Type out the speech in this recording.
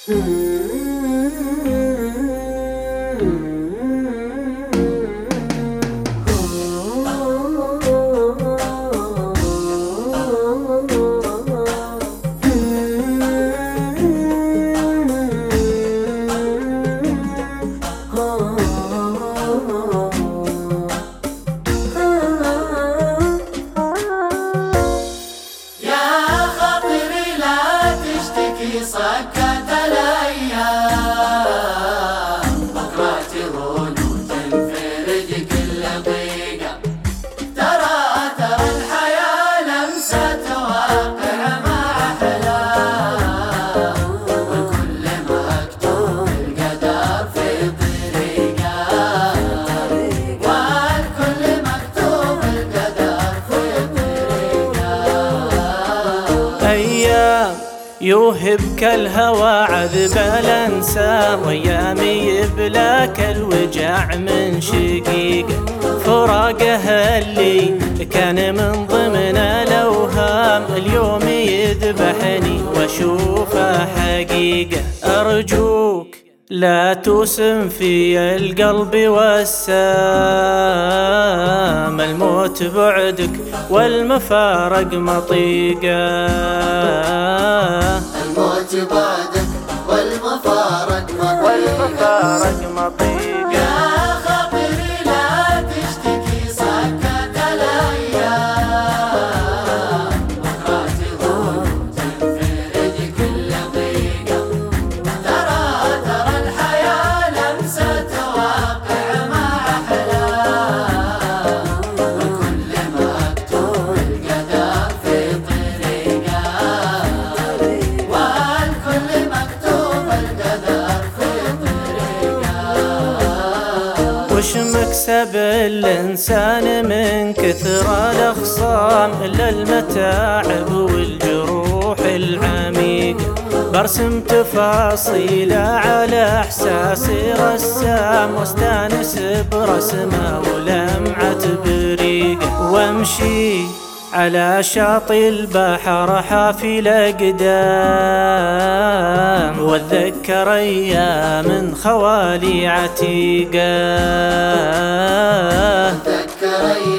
سكت الأيام بكرة تهون وتنفرج كل ضيقة. ترى الحياة لمسة واقع ما أحلام، والكل مكتوب القدر في طريقة، والكل مكتوب القدر في طريقة. أيام يوهبك الهوى عذب الأنسام، وأيامي يبلاك الوجع من شقيقه. فراقه اللي كان من ضمن الأوهام اليوم يذبحني وأشوفه حقيقة. أرجوك لا توسم في القلب والسام، الموت بعدك والمفارق مطيقة. الموت بعدك والمفارق مطيقة. يا خاطري لا تشتكي سكت الأيام، بكرة تهون وتنفرج كل ضيقة. ترى الحياة لمسة واقع ما أحلام، والكل مكتوب القدر في طريقة، والكل مكتوب القدر في طريقة. وش مكسب الإنسان من كثر الأخصام إلا المتاعب والجروح العميقة. برسم تفاصيل على إحساسي رسام، واستانس برسمه ولمعة بريقة. وامشي على شاطئ البحر حافي الأقدام، واتذكر أيام خوالي عتيقة.